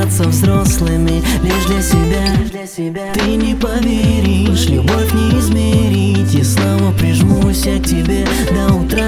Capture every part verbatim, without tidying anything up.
казаться взрослыми лишь для себя. Ты не поверишь, любовь не измерить, и снова прижмусь я к тебе до утра.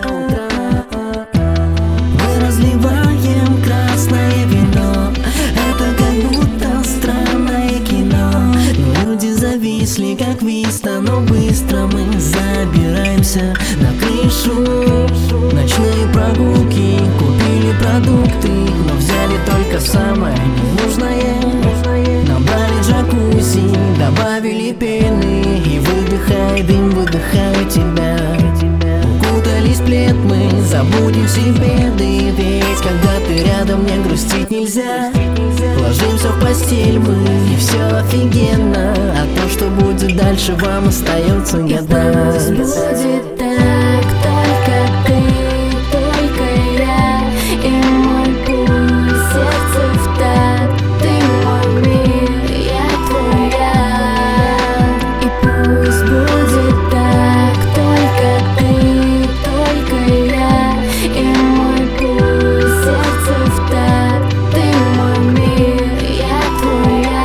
Мы разливаем красное вино, это как будто странное кино. Люди зависли, как виста, но быстро мы забираемся на крышу. Ночные прогулки, купили продукты, но взяли только самое ненужное. Набрали джакузи, добавили пены, и выдыхай дым, выдыхаю тебя. Укутались в плед, мы забудем все беды, ведь когда ты рядом, мне грустить нельзя. Ложимся в постель мы, и все офигенно, а то, что будет дальше, вам остается гадать. И пусть будет так, только ты, только я, и мой пульс, сердце в такт. Ты мой мир, я твоя. И пусть будет так, только ты, только я, и мой пульс, сердце в такт. Ты мой мир, я твоя.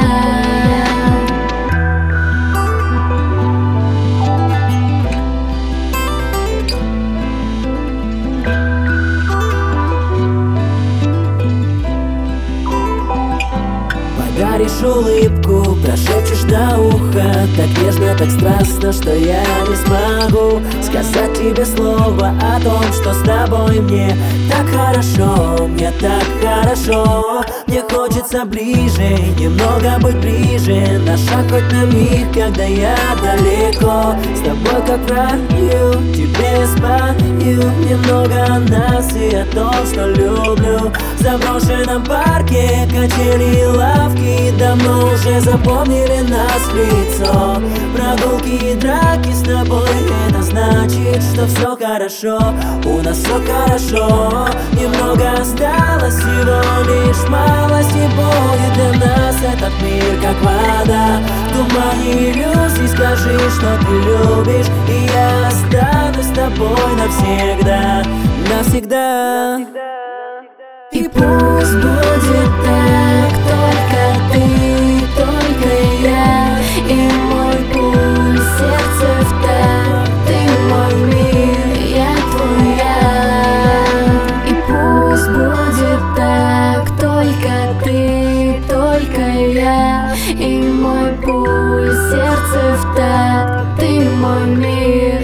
Подаришь улыбку, прошепчешь до уха, так нежно, так страстно, что я не смогу сказать тебе слово о том, что с тобой мне так хорошо, мне так хорошо. Мне хочется ближе, немного быть ближе, на шаг хоть на миг, когда я далеко. С тобой как в раю, тебе спою немного о нас и о том, что люблю. В заброшенном парке качели и лавки давно уже запомнили нас в лицо. Прогулки и драки с тобой, это значит, что все хорошо, у нас все хорошо. Немного осталось, всего лишь малость, и будет для нас этот мир как вода. В тумане иллюзий скажи, что ты любишь, и я останусь с тобой навсегда, навсегда. И пусть будет так, только ты, только я, и мой пульс, сердце в такт. Ты мой мир, я твоя. И пусть будет так, только ты, только я, и мой пульс, сердце в такт. Ты мой мир.